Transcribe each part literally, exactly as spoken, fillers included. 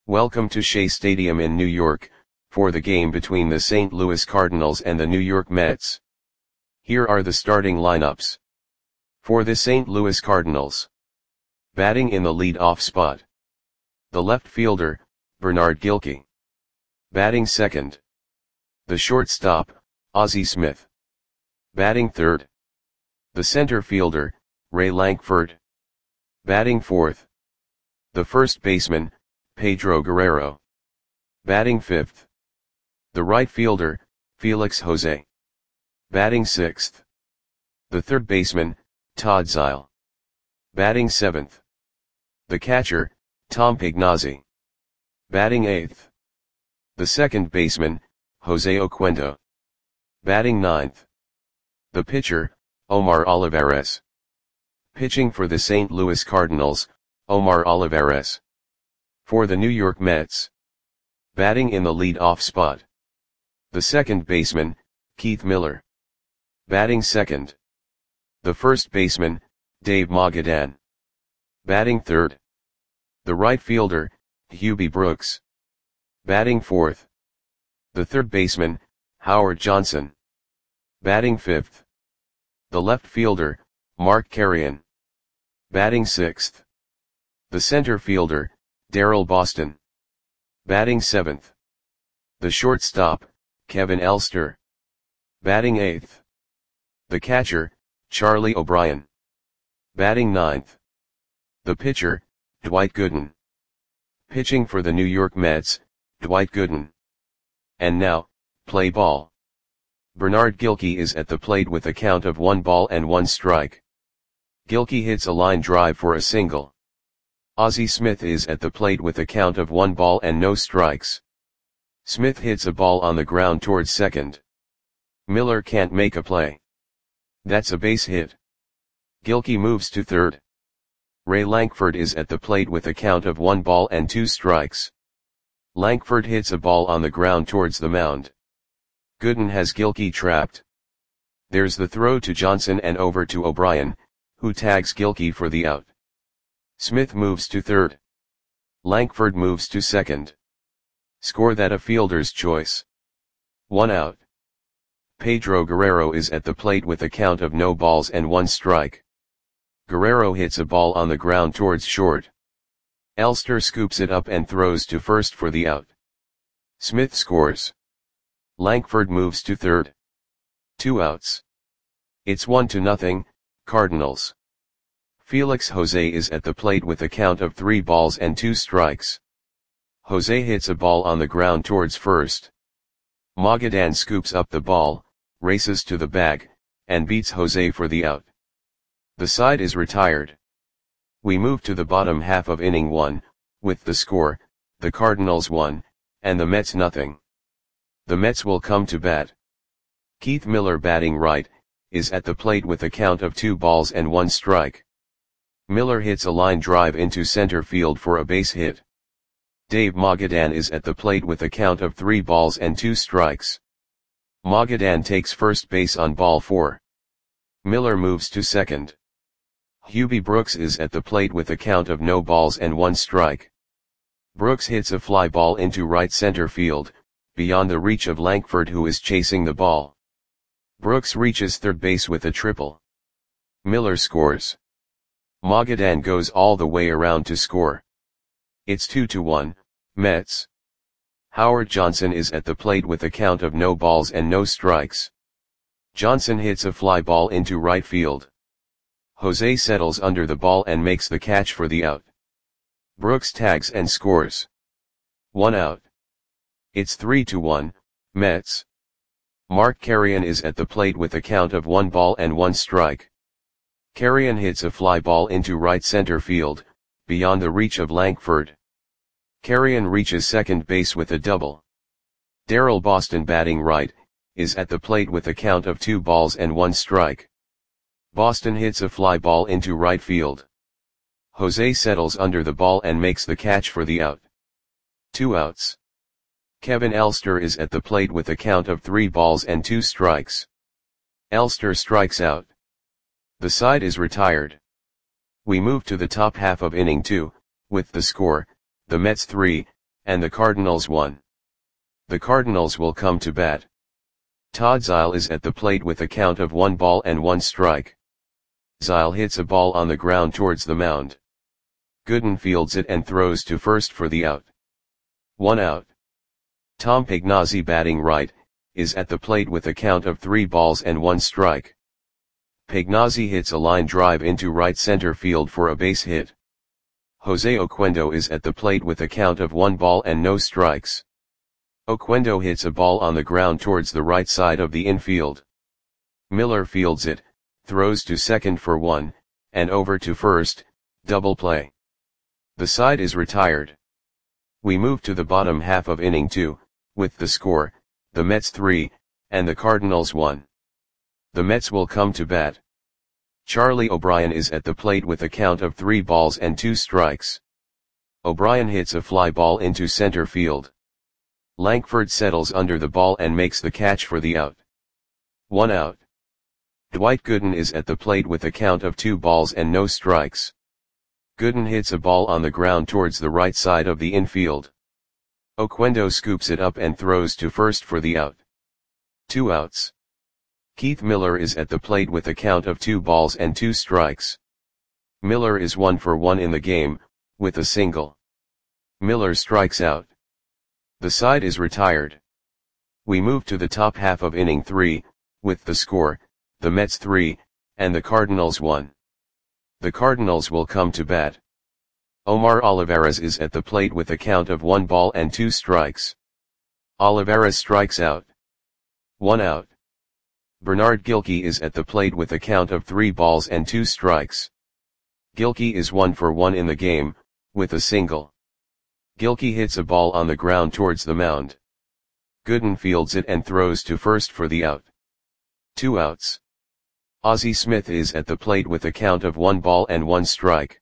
Welcome to Shea Stadium in New York, for the game between the Saint Louis Cardinals and the New York Mets. Here are the starting lineups. For the Saint Louis Cardinals. Batting in the lead-off spot. The left fielder, Bernard Gilkey. Batting second. The shortstop, Ozzie Smith. Batting third. The center fielder, Ray Lankford. Batting fourth. The first baseman, Pedro Guerrero. Batting fifth. The right fielder, Felix Jose. Batting sixth. The third baseman, Todd Zeile. Batting seventh. The catcher, Tom Pignazzi. Batting eighth. The second baseman, Jose Oquendo. Batting ninth. The pitcher, Omar Olivares. Pitching for the Saint Louis Cardinals, Omar Olivares. For the New York Mets. Batting in the lead-off spot. The second baseman, Keith Miller. Batting second. The first baseman, Dave Magadan. Batting third. The right fielder, Hubie Brooks. Batting fourth. The third baseman, Howard Johnson. Batting fifth. The left fielder, Mark Carreon. Batting sixth. The center fielder, Daryl Boston. Batting seventh. The shortstop, Kevin Elster. Batting eighth. The catcher, Charlie O'Brien. Batting ninth. The pitcher, Dwight Gooden. Pitching for the New York Mets, Dwight Gooden. And now, play ball. Bernard Gilkey is at the plate with a count of one ball and one strike. Gilkey hits a line drive for a single. Ozzie Smith is at the plate with a count of one ball and no strikes. Smith hits a ball on the ground towards second. Miller can't make a play. That's a base hit. Gilkey moves to third. Ray Lankford is at the plate with a count of one ball and two strikes. Lankford hits a ball on the ground towards the mound. Gooden has Gilkey trapped. There's the throw to Johnson and over to O'Brien, who tags Gilkey for the out. Smith moves to third. Lankford moves to second. Score that a fielder's choice. One out. Pedro Guerrero is at the plate with a count of no balls and one strike. Guerrero hits a ball on the ground towards short. Elster scoops it up and throws to first for the out. Smith scores. Lankford moves to third. Two outs. It's one to nothing, Cardinals. Felix Jose is at the plate with a count of three balls and two strikes. Jose hits a ball on the ground towards first. Magadan scoops up the ball, races to the bag, and beats Jose for the out. The side is retired. We move to the bottom half of inning one, with the score, the Cardinals one, and the Mets nothing. The Mets will come to bat. Keith Miller, batting right, is at the plate with a count of two balls and one strike. Miller hits a line drive into center field for a base hit. Dave Magadan is at the plate with a count of three balls and two strikes. Magadan takes first base on ball four. Miller moves to second. Hubie Brooks is at the plate with a count of no balls and one strike. Brooks hits a fly ball into right center field, beyond the reach of Lankford, who is chasing the ball. Brooks reaches third base with a triple. Miller scores. Magadan goes all the way around to score. It's two to one, Mets. Howard Johnson is at the plate with a count of no balls and no strikes. Johnson hits a fly ball into right field. Jose settles under the ball and makes the catch for the out. Brooks tags and scores. One out. It's three to one, Mets. Mark Carreon is at the plate with a count of one ball and one strike. Carreon hits a fly ball into right center field, beyond the reach of Lankford. Carreon reaches second base with a double. Daryl Boston, batting right, is at the plate with a count of two balls and one strike. Boston hits a fly ball into right field. Jose settles under the ball and makes the catch for the out. Two outs. Kevin Elster is at the plate with a count of three balls and two strikes. Elster strikes out. The side is retired. We move to the top half of inning two, with the score, the Mets three, and the Cardinals one. The Cardinals will come to bat. Todd Zeile is at the plate with a count of one ball and one strike. Zeile hits a ball on the ground towards the mound. Gooden fields it and throws to first for the out. One out. Tom Pagnozzi, batting right, is at the plate with a count of three balls and one strike. Pagnozzi hits a line drive into right center field for a base hit. Jose Oquendo is at the plate with a count of one ball and no strikes. Oquendo hits a ball on the ground towards the right side of the infield. Miller fields it, throws to second for one, and over to first, double play. The side is retired. We move to the bottom half of inning two, with the score, the Mets three, and the Cardinals one. The Mets will come to bat. Charlie O'Brien is at the plate with a count of three balls and two strikes. O'Brien hits a fly ball into center field. Lankford settles under the ball and makes the catch for the out. One out. Dwight Gooden is at the plate with a count of two balls and no strikes. Gooden hits a ball on the ground towards the right side of the infield. Oquendo scoops it up and throws to first for the out. Two outs. Keith Miller is at the plate with a count of two balls and two strikes. Miller is one for one in the game, with a single. Miller strikes out. The side is retired. We move to the top half of inning three, with the score, the Mets three, and the Cardinals one. The Cardinals will come to bat. Omar Olivares is at the plate with a count of one ball and two strikes. Olivares strikes out. One out. Bernard Gilkey is at the plate with a count of three balls and two strikes. Gilkey is one for one in the game, with a single. Gilkey hits a ball on the ground towards the mound. Gooden fields it and throws to first for the out. Two outs. Ozzie Smith is at the plate with a count of one ball and one strike.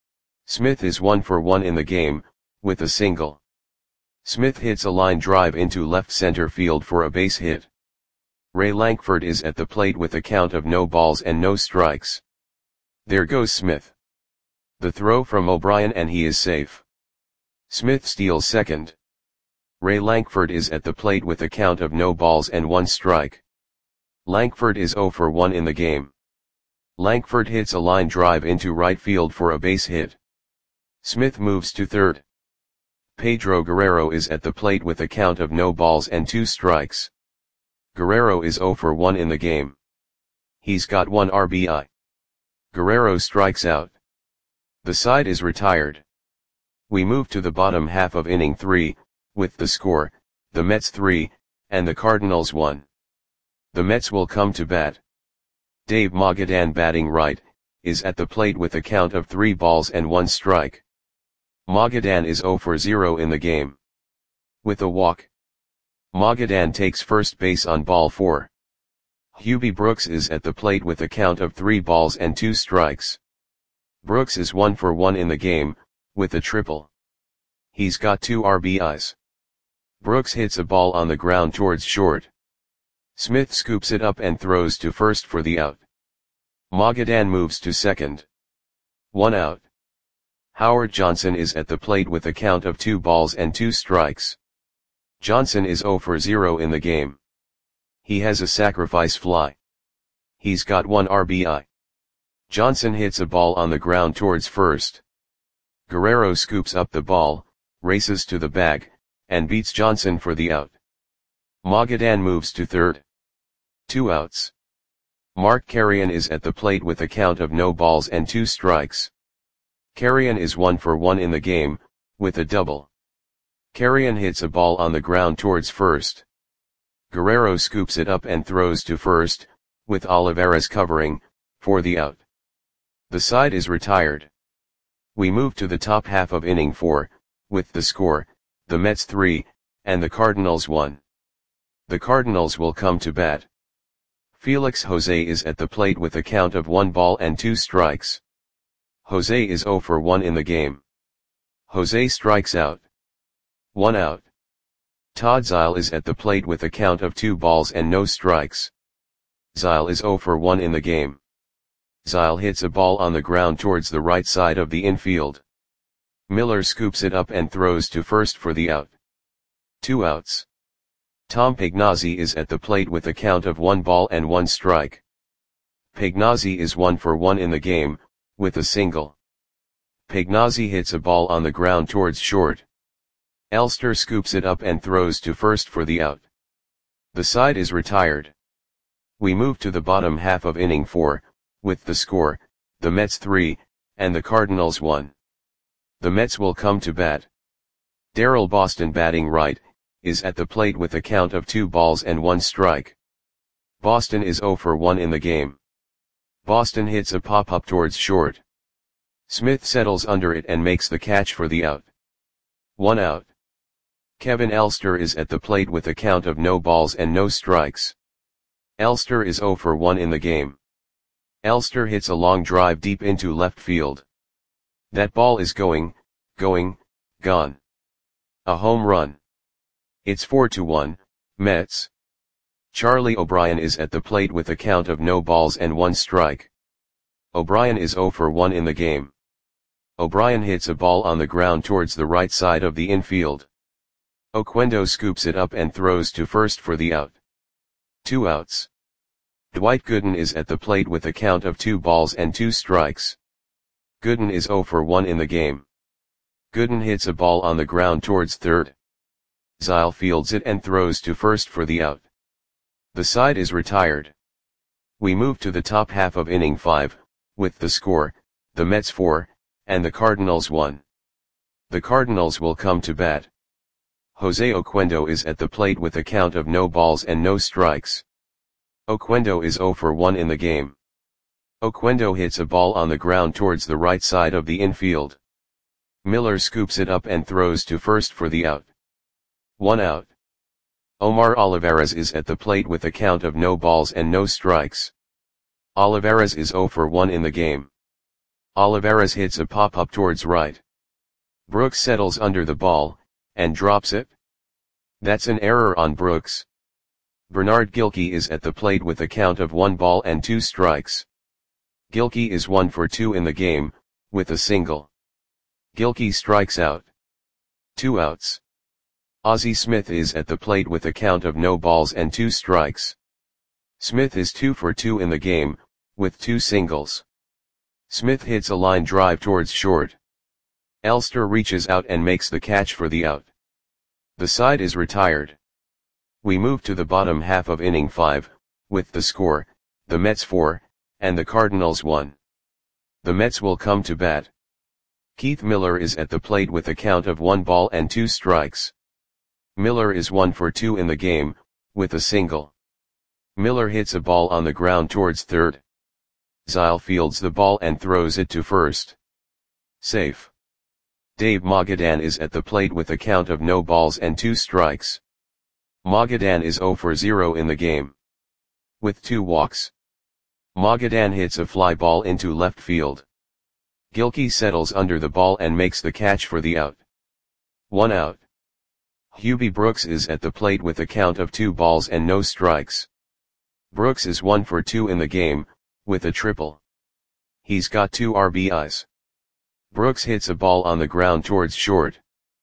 Smith is one for one in the game, with a single. Smith hits a line drive into left center field for a base hit. Ray Lankford is at the plate with a count of no balls and no strikes. There goes Smith. The throw from O'Brien and he is safe. Smith steals second. Ray Lankford is at the plate with a count of no balls and one strike. Lankford is zero for one in the game. Lankford hits a line drive into right field for a base hit. Smith moves to third. Pedro Guerrero is at the plate with a count of no balls and two strikes. Guerrero is zero for one in the game. He's got one R B I. Guerrero strikes out. The side is retired. We move to the bottom half of inning three, with the score, the Mets three, and the Cardinals one. The Mets will come to bat. Dave Magadan, batting right, is at the plate with a count of three balls and one strike. Magadan is zero for zero in the game. With a walk. Magadan takes first base on ball four. Hubie Brooks is at the plate with a count of three balls and two strikes. Brooks is one for one in the game, with a triple. He's got two R B Is. Brooks hits a ball on the ground towards short. Smith scoops it up and throws to first for the out. Magadan moves to second. One out. Howard Johnson is at the plate with a count of two balls and two strikes. Johnson is zero for zero in the game. He has a sacrifice fly. He's got one R B I. Johnson hits a ball on the ground towards first. Guerrero scoops up the ball, races to the bag, and beats Johnson for the out. Magadan moves to third. Two outs. Mark Carrion is at the plate with a count of no balls and two strikes. Carrion is one for one in the game, with a double. Carrion hits a ball on the ground towards first. Guerrero scoops it up and throws to first, with Olivares covering, for the out. The side is retired. We move to the top half of inning four, with the score, the Mets three, and the Cardinals one. The Cardinals will come to bat. Felix Jose is at the plate with a count of one ball and two strikes. Jose is zero for one in the game. Jose strikes out. One out. Todd Zeile is at the plate with a count of two balls and no strikes. Zeile is zero for one in the game. Zeile hits a ball on the ground towards the right side of the infield. Miller scoops it up and throws to first for the out. Two outs. Tom Pagnozzi is at the plate with a count of one ball and one strike. Pagnozzi is one for one in the game, with a single. Pagnozzi hits a ball on the ground towards short. Elster scoops it up and throws to first for the out. The side is retired. We move to the bottom half of inning four, with the score, the Mets three, and the Cardinals one. The Mets will come to bat. Darrell Boston, batting right, is at the plate with a count of two balls and one strike. Boston is oh for one in the game. Boston hits a pop-up towards short. Smith settles under it and makes the catch for the out. One out. Kevin Elster is at the plate with a count of no balls and no strikes. Elster is oh for one in the game. Elster hits a long drive deep into left field. That ball is going, going, gone. A home run. It's four to one, Mets. Charlie O'Brien is at the plate with a count of no balls and one strike. O'Brien is oh for one in the game. O'Brien hits a ball on the ground towards the right side of the infield. Oquendo scoops it up and throws to first for the out. Two outs. Dwight Gooden is at the plate with a count of two balls and two strikes. Gooden is oh for one in the game. Gooden hits a ball on the ground towards third. Zile fields it and throws to first for the out. The side is retired. We move to the top half of inning five, with the score, the Mets four, and the Cardinals one. The Cardinals will come to bat. Jose Oquendo is at the plate with a count of no balls and no strikes. Oquendo is oh for one in the game. Oquendo hits a ball on the ground towards the right side of the infield. Miller scoops it up and throws to first for the out. One out. Omar Olivares is at the plate with a count of no balls and no strikes. Olivares is oh for one in the game. Olivares hits a pop-up towards right. Brooks settles under the ball, and drops it. That's an error on Brooks. Bernard Gilkey is at the plate with a count of one ball and two strikes. Gilkey is one for two in the game, with a single. Gilkey strikes out. Two outs. Ozzie Smith is at the plate with a count of no balls and two strikes. Smith is two for two in the game, with two singles. Smith hits a line drive towards short. Elster reaches out and makes the catch for the out. The side is retired. We move to the bottom half of inning five, with the score, the Mets four, and the Cardinals one. The Mets will come to bat. Keith Miller is at the plate with a count of one ball and two strikes. Miller is one for two in the game, with a single. Miller hits a ball on the ground towards third. Zile fields the ball and throws it to first. Safe. Dave Magadan is at the plate with a count of no balls and two strikes. Magadan is oh for zero in the game. With two walks. Magadan hits a fly ball into left field. Gilkey settles under the ball and makes the catch for the out. One out. Hubie Brooks is at the plate with a count of two balls and no strikes. Brooks is one for two in the game, with a triple. He's got two R B Is. Brooks hits a ball on the ground towards short.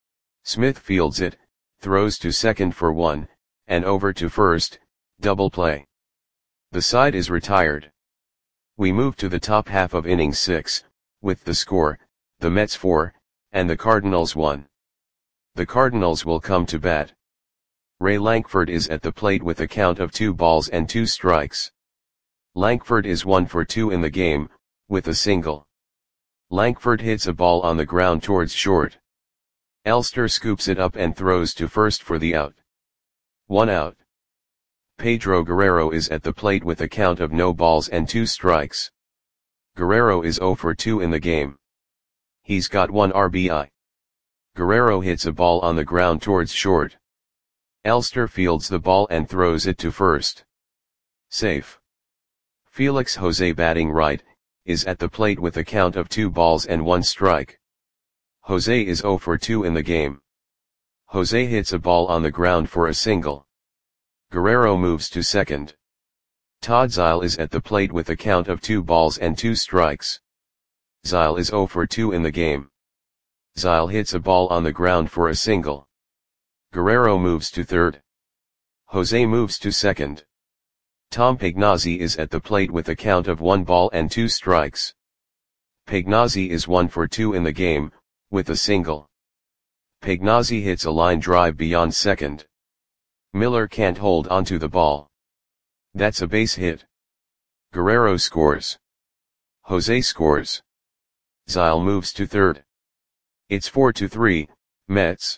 Smith fields it, throws to second for one, and over to first, double play. The side is retired. We move to the top half of inning six, with the score, the Mets four, and the Cardinals one. The Cardinals will come to bat. Ray Lankford is at the plate with a count of two balls and two strikes. Lankford is one for two in the game, with a single. Lankford hits a ball on the ground towards short. Elster scoops it up and throws to first for the out. One out. Pedro Guerrero is at the plate with a count of no balls and two strikes. Guerrero is oh for two in the game. He's got one R B I. Guerrero hits a ball on the ground towards short. Elster fields the ball and throws it to first. Safe. Felix Jose, batting right, is at the plate with a count of two balls and one strike. Jose is oh for two in the game. Jose hits a ball on the ground for a single. Guerrero moves to second. Todd Zile is at the plate with a count of two balls and two strikes. Zile is oh for two in the game. Zile hits a ball on the ground for a single. Guerrero moves to third. Jose moves to second. Tom Pagnozzi is at the plate with a count of one ball and two strikes. Pagnozzi is one for two in the game, with a single. Pagnozzi hits a line drive beyond second. Miller can't hold onto the ball. That's a base hit. Guerrero scores. Jose scores. Zile moves to third. It's four to three, Mets.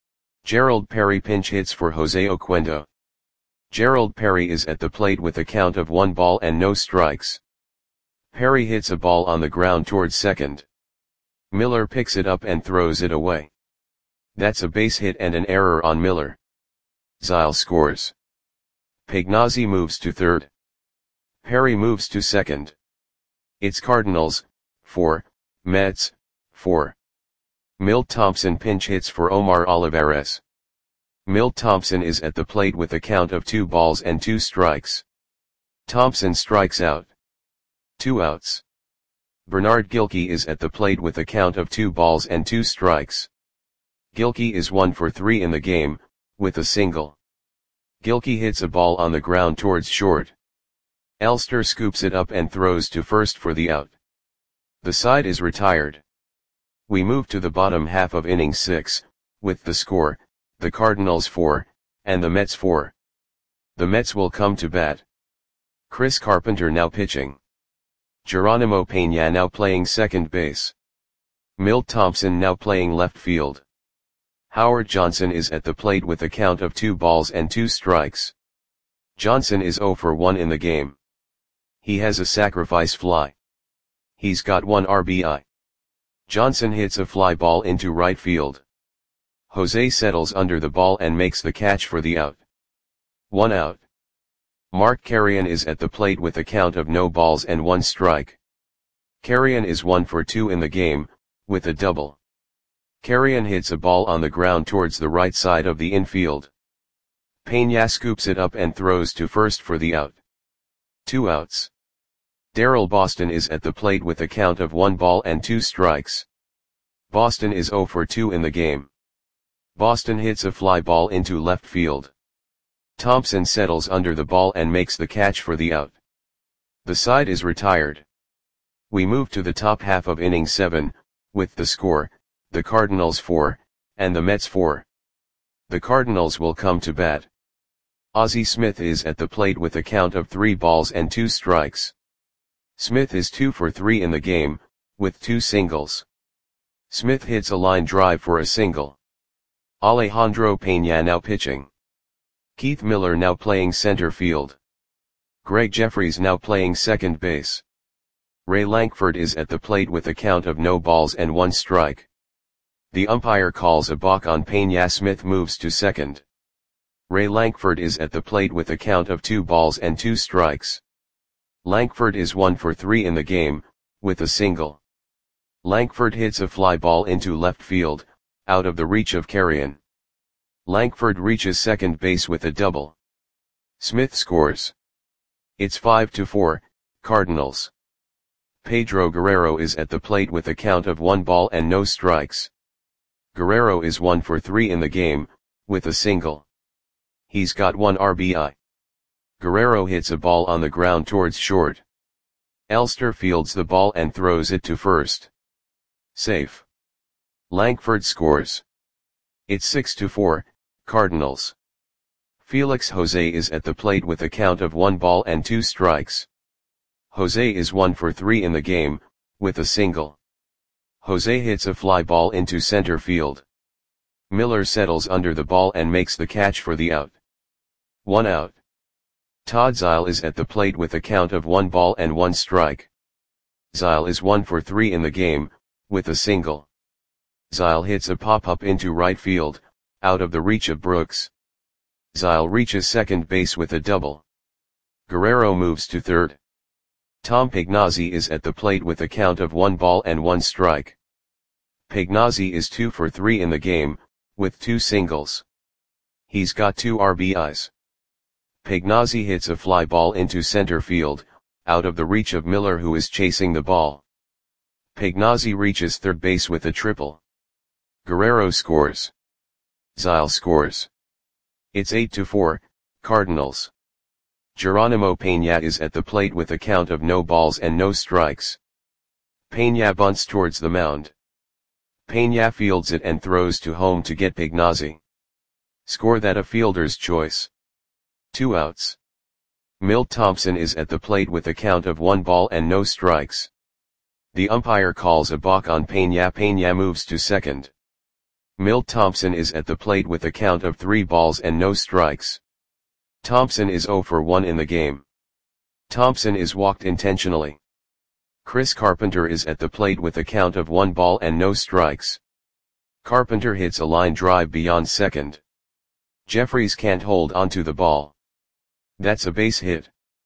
Gerald Perry pinch hits for Jose Oquendo. Gerald Perry is at the plate with a count of one ball and no strikes. Perry hits a ball on the ground towards second. Miller picks it up and throws it away. That's a base hit and an error on Miller. Zile scores. Pagnozzi moves to third. Perry moves to second. It's Cardinals, four, Mets, four. Milt Thompson pinch hits for Omar Olivares. Milt Thompson is at the plate with a count of two balls and two strikes. Thompson strikes out. Two outs. Bernard Gilkey is at the plate with a count of two balls and two strikes. Gilkey is one for three in the game, with a single. Gilkey hits a ball on the ground towards short. Elster scoops it up and throws to first for the out. The side is retired. We move to the bottom half of inning six, with the score, the Cardinals four, and the Mets four. The Mets will come to bat. Chris Carpenter now pitching. Geronimo Peña now playing second base. Milt Thompson now playing left field. Howard Johnson is at the plate with a count of two balls and two strikes. Johnson is zero for one in the game. He has a sacrifice fly. He's got one R B I. Johnson hits a fly ball into right field. Jose settles under the ball and makes the catch for the out. One out. Mark Carrion is at the plate with a count of no balls and one strike. Carrion is one for two in the game, with a double. Carrion hits a ball on the ground towards the right side of the infield. Peña scoops it up and throws to first for the out. Two outs. Darrell Boston is at the plate with a count of one ball and two strikes. Boston is zero for two in the game. Boston hits a fly ball into left field. Thompson settles under the ball and makes the catch for the out. The side is retired. We move to the top half of inning seven, with the score, the Cardinals four, and the Mets four. The Cardinals will come to bat. Ozzie Smith is at the plate with a count of three balls and two strikes. Smith is two for three in the game, with two singles. Smith hits a line drive for a single. Alejandro Peña now pitching. Keith Miller now playing center field. Greg Jeffries now playing second base. Ray Lankford is at the plate with a count of no balls and one strike. The umpire calls a balk on Peña. Smith moves to second. Ray Lankford is at the plate with a count of two balls and two strikes. Lankford is one for three in the game, with a single. Lankford hits a fly ball into left field, out of the reach of Carrion. Lankford reaches second base with a double. Smith scores. It's five to four, Cardinals. Pedro Guerrero is at the plate with a count of one ball and no strikes. Guerrero is one for three in the game, with a single. He's got one R B I. Guerrero hits a ball on the ground towards short. Elster fields the ball and throws it to first. Safe. Lankford scores. It's six to four, Cardinals. Felix Jose is at the plate with a count of one ball and two strikes. Jose is one for three in the game, with a single. Jose hits a fly ball into center field. Miller settles under the ball and makes the catch for the out. One out. Todd Zile is at the plate with a count of one ball and one strike. Zile is one for three in the game, with a single. Zile hits a pop-up into right field, out of the reach of Brooks. Zile reaches second base with a double. Guerrero moves to third. Tom Pagnozzi is at the plate with a count of one ball and one strike. Pagnozzi is two for three in the game, with two singles. He's got two R B Is. Pagnozzi hits a fly ball into center field, out of the reach of Miller who is chasing the ball. Pagnozzi reaches third base with a triple. Guerrero scores. Zile scores. It's eight to four, Cardinals. Geronimo Peña is at the plate with a count of no balls and no strikes. Peña bunts towards the mound. Peña fields it and throws to home to get Pignazzi. Score that a fielder's choice. Two outs. Milt Thompson is at the plate with a count of one ball and no strikes. The umpire calls a balk on Peña. Peña moves to second. Milt Thompson is at the plate with a count of three balls and no strikes. Thompson is zero for one in the game. Thompson is walked intentionally. Chris Carpenter is at the plate with a count of one ball and no strikes. Carpenter hits a line drive beyond second. Jeffries can't hold onto the ball. That's a base hit.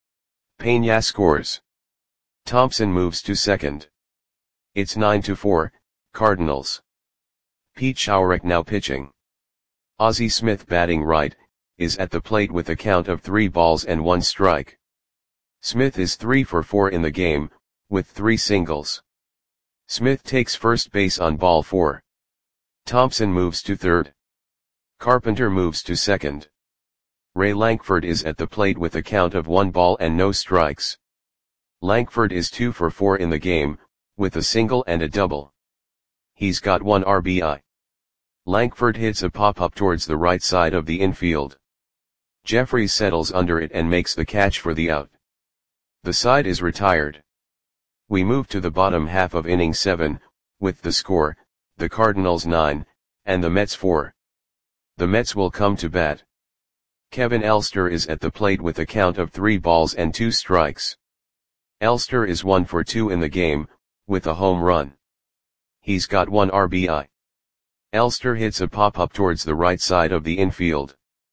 Peña scores. Thompson moves to second. It's nine to four, Cardinals. Pete Schourek now pitching. Ozzie Smith batting right, is at the plate with a count of three balls and one strike. Smith is three for four in the game, with three singles. Smith takes first base on ball four. Thompson moves to third. Carpenter moves to second. Ray Lankford is at the plate with a count of one ball and no strikes. Lankford is two for four in the game, with a single and a double. He's got one R B I. Lankford hits a pop-up towards the right side of the infield. Jeffries settles under it and makes the catch for the out. The side is retired. We move to the bottom half of inning seven, with the score, the Cardinals nine, and the Mets four. The Mets will come to bat. Kevin Elster is at the plate with a count of three balls and two strikes. Elster is one for two in the game, with a home run. He's got one R B I. Elster hits a pop-up towards the right side of the infield.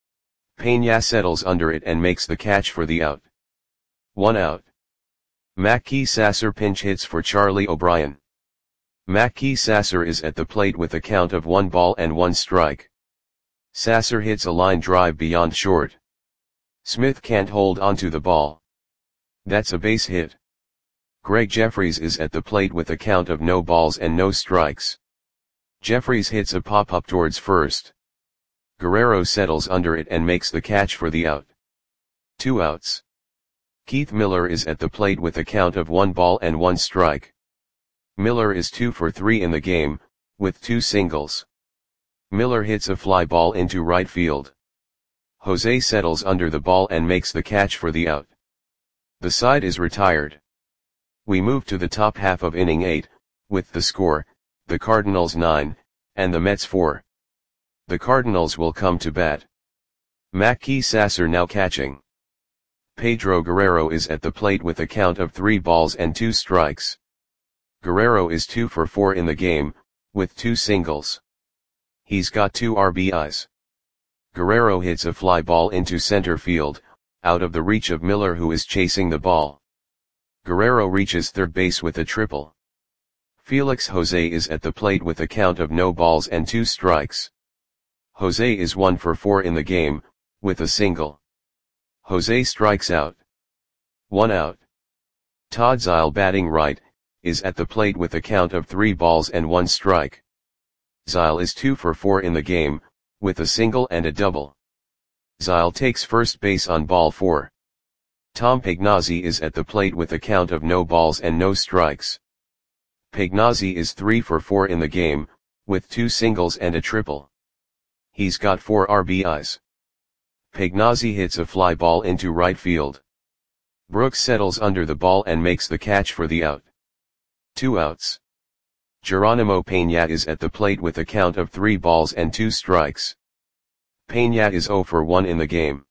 Peña settles under it and makes the catch for the out. One out. Mackey Sasser pinch hits for Charlie O'Brien. Mackey Sasser is at the plate with a count of one ball and one strike. Sasser hits a line drive beyond short. Smith can't hold onto the ball. That's a base hit. Greg Jeffries is at the plate with a count of no balls and no strikes. Jeffries hits a pop-up towards first. Guerrero settles under it and makes the catch for the out. Two outs. Keith Miller is at the plate with a count of one ball and one strike. Miller is two for three in the game, with two singles. Miller hits a fly ball into right field. Jose settles under the ball and makes the catch for the out. The side is retired. We move to the top half of inning eight, with the score, the Cardinals nine, and the Mets four. The Cardinals will come to bat. Mackey Sasser now catching. Pedro Guerrero is at the plate with a count of three balls and two strikes. Guerrero is two for four in the game, with two singles. He's got two R B Is. Guerrero hits a fly ball into center field, out of the reach of Miller, who is chasing the ball. Guerrero reaches third base with a triple. Felix Jose is at the plate with a count of no balls and two strikes. Jose is one for four in the game, with a single. Jose strikes out. One out. Todd Zile batting right, is at the plate with a count of three balls and one strike. Zile is two for four in the game, with a single and a double. Zile takes first base on ball four. Tom Pignazzi is at the plate with a count of no balls and no strikes. Pignazzi is three for four in the game, with two singles and a triple. He's got four R B Is. Pignazzi hits a fly ball into right field. Brooks settles under the ball and makes the catch for the out. Two outs. Geronimo Peña is at the plate with a count of three balls and two strikes. Peña is zero for one in the game.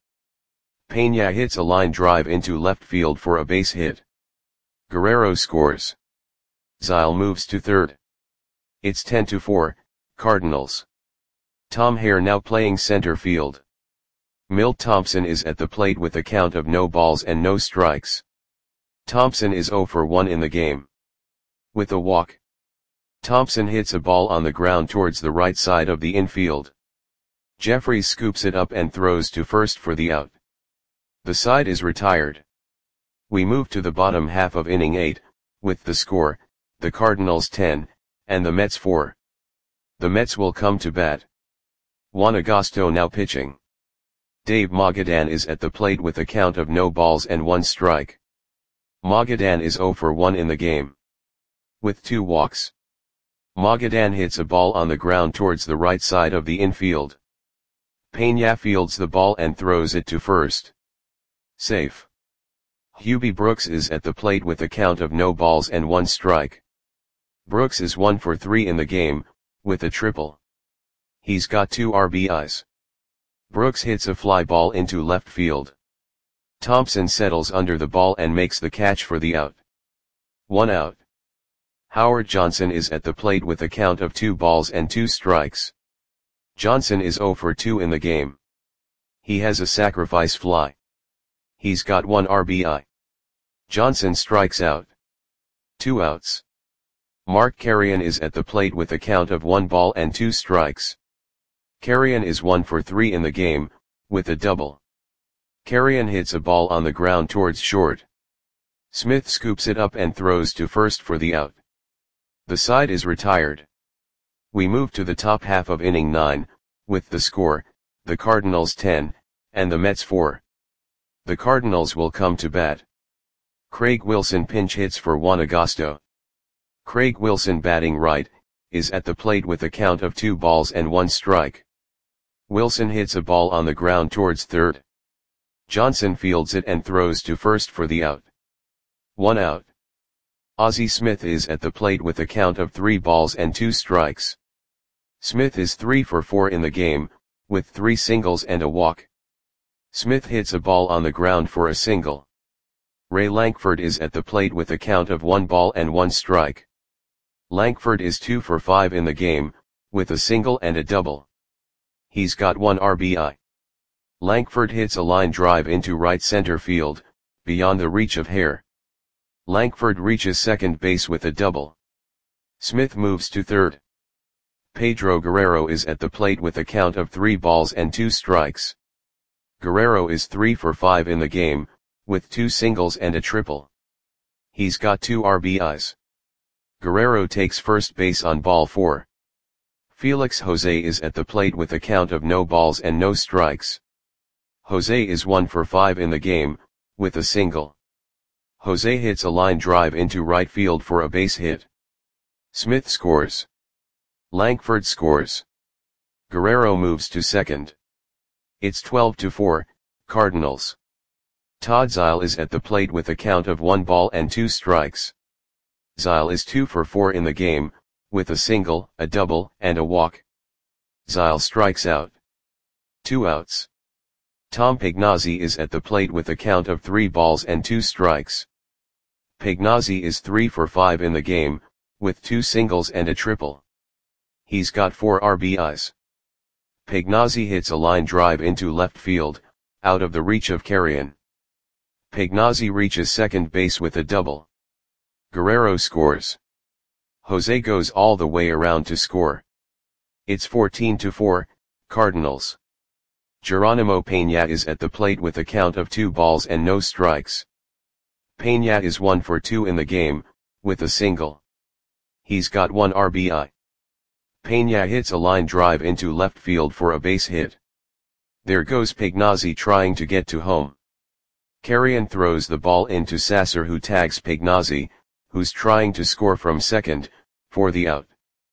Peña hits a line drive into left field for a base hit. Guerrero scores. Zile moves to third. It's ten to four, Cardinals. Tom Hare now playing center field. Milt Thompson is at the plate with a count of no balls and no strikes. Thompson is zero for one in the game. With a walk. Thompson hits a ball on the ground towards the right side of the infield. Jeffries scoops it up and throws to first for the out. The side is retired. We move to the bottom half of inning eight, with the score, the Cardinals ten, and the Mets four. The Mets will come to bat. Juan Agosto now pitching. Dave Magadan is at the plate with a count of no balls and one strike. Magadan is zero for one in the game, with two walks. Magadan hits a ball on the ground towards the right side of the infield. Peña fields the ball and throws it to first. Safe. Hubie Brooks is at the plate with a count of no balls and one strike. Brooks is one for three in the game, with a triple. He's got two R B Is. Brooks hits a fly ball into left field. Thompson settles under the ball and makes the catch for the out. One out. Howard Johnson is at the plate with a count of two balls and two strikes. Johnson is zero for two in the game. He has a sacrifice fly. He's got one R B I. Johnson strikes out. Two outs. Mark Carrion is at the plate with a count of one ball and two strikes. Carrion is one for three in the game, with a double. Carrion hits a ball on the ground towards short. Smith scoops it up and throws to first for the out. The side is retired. We move to the top half of inning nine, with the score, the Cardinals ten, and the Mets four. The Cardinals will come to bat. Craig Wilson pinch hits for Juan Agosto. Craig Wilson, batting right, is at the plate with a count of two balls and one strike. Wilson hits a ball on the ground towards third. Johnson fields it and throws to first for the out. One out. Ozzie Smith is at the plate with a count of three balls and two strikes. Smith is three for four in the game, with three singles and a walk. Smith hits a ball on the ground for a single. Ray Lankford is at the plate with a count of one ball and one strike. Lankford is two for five in the game, with a single and a double. He's got one R B I. Lankford hits a line drive into right center field, beyond the reach of hair. Lankford reaches second base with a double. Smith moves to third. Pedro Guerrero is at the plate with a count of three balls and two strikes. Guerrero is three for five in the game, with two singles and a triple. He's got two R B Is. Guerrero takes first base on ball four. Felix Jose is at the plate with a count of no balls and no strikes. Jose is one for five in the game, with a single. Jose hits a line drive into right field for a base hit. Smith scores. Lankford scores. Guerrero moves to second. It's twelve to four, Cardinals. Todd Zeile is at the plate with a count of one ball and two strikes. Zeile is two for four in the game, with a single, a double, and a walk. Zeile strikes out. Two outs. Tom Pagnozzi is at the plate with a count of three balls and two strikes. Pagnozzi is three for five in the game, with two singles and a triple. He's got four R B Is. Pagnozzi hits a line drive into left field, out of the reach of Carrion. Pagnozzi reaches second base with a double. Guerrero scores. Jose goes all the way around to score. It's fourteen to four, Cardinals. Geronimo Peña is at the plate with a count of two balls and no strikes. Peña is one for two in the game, with a single. He's got one R B I. Peña hits a line drive into left field for a base hit. There goes Pagnozzi trying to get to home. Carrion throws the ball into Sasser, who tags Pagnozzi, who's trying to score from second, for the out.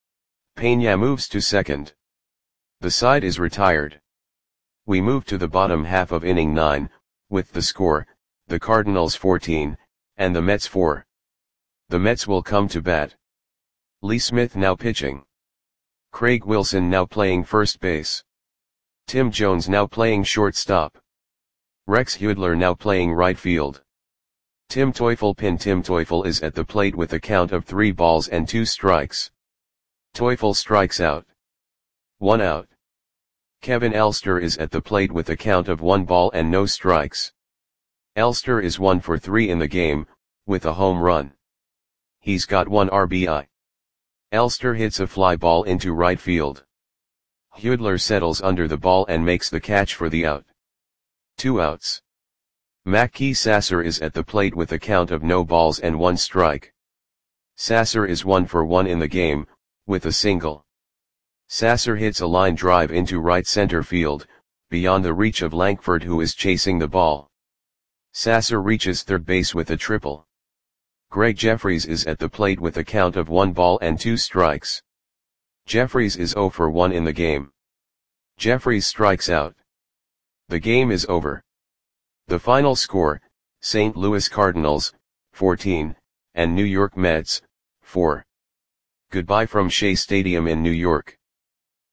Peña moves to second. The side is retired. We move to the bottom half of inning nine, with the score, the Cardinals fourteen, and the Mets four. The Mets will come to bat. Lee Smith now pitching. Craig Wilson now playing first base. Tim Jones now playing shortstop. Rex Hudler now playing right field. Tim Teufel pin Tim Teufel is at the plate with a count of three balls and two strikes. Teufel strikes out. One out. Kevin Elster is at the plate with a count of one ball and no strikes. Elster is one for three in the game, with a home run. He's got one R B I. Elster hits a fly ball into right field. Hudler settles under the ball and makes the catch for the out. Two outs. Mackey Sasser is at the plate with a count of no balls and one strike. Sasser is one for one in the game, with a single. Sasser hits a line drive into right center field, beyond the reach of Lankford, who is chasing the ball. Sasser reaches third base with a triple. Greg Jeffries is at the plate with a count of one ball and two strikes. Jeffries is zero for one in the game. Jeffries strikes out. The game is over. The final score, Saint Louis Cardinals, fourteen, and New York Mets, four. Goodbye from Shea Stadium in New York.